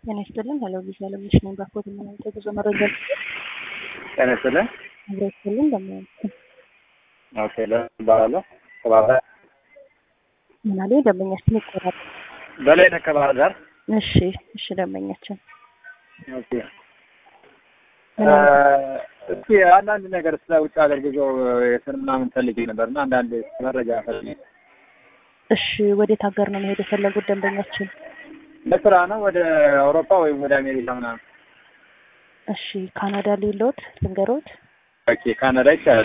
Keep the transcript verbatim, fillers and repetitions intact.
ጤና ይስጥልን። ሄሎ ቪዛ ለምሽ ነኝ። ባኮት ምን ተጉዞ መረጃ ጤና ይስጥልን። አብረስልን ለምን ኦኬ ለባላሎ ከባባ ምናለ ደንበኛችን ይቆራል በላይ ነከባህር ዳር። እሺ እሺ ደንበኛችን ኦኬ እስኪ አንዳንድ ነገር ስለ ውጭ ሀገር ጉዞ የስርና ምን ፈልጌ ነበርና አንዳንድ መረጃ ፈልጌ። እሺ ወዴት ሀገር ነው መሄድ የፈለጉት ደንበኛችን? ለስራ ነው ወደ አውሮፓ ወይም ወደ አሜሪካ ምናምን። እሺ ካናዳ ሊሎት ልንገሮት? ኦኬ ካናዳ ይቻላል።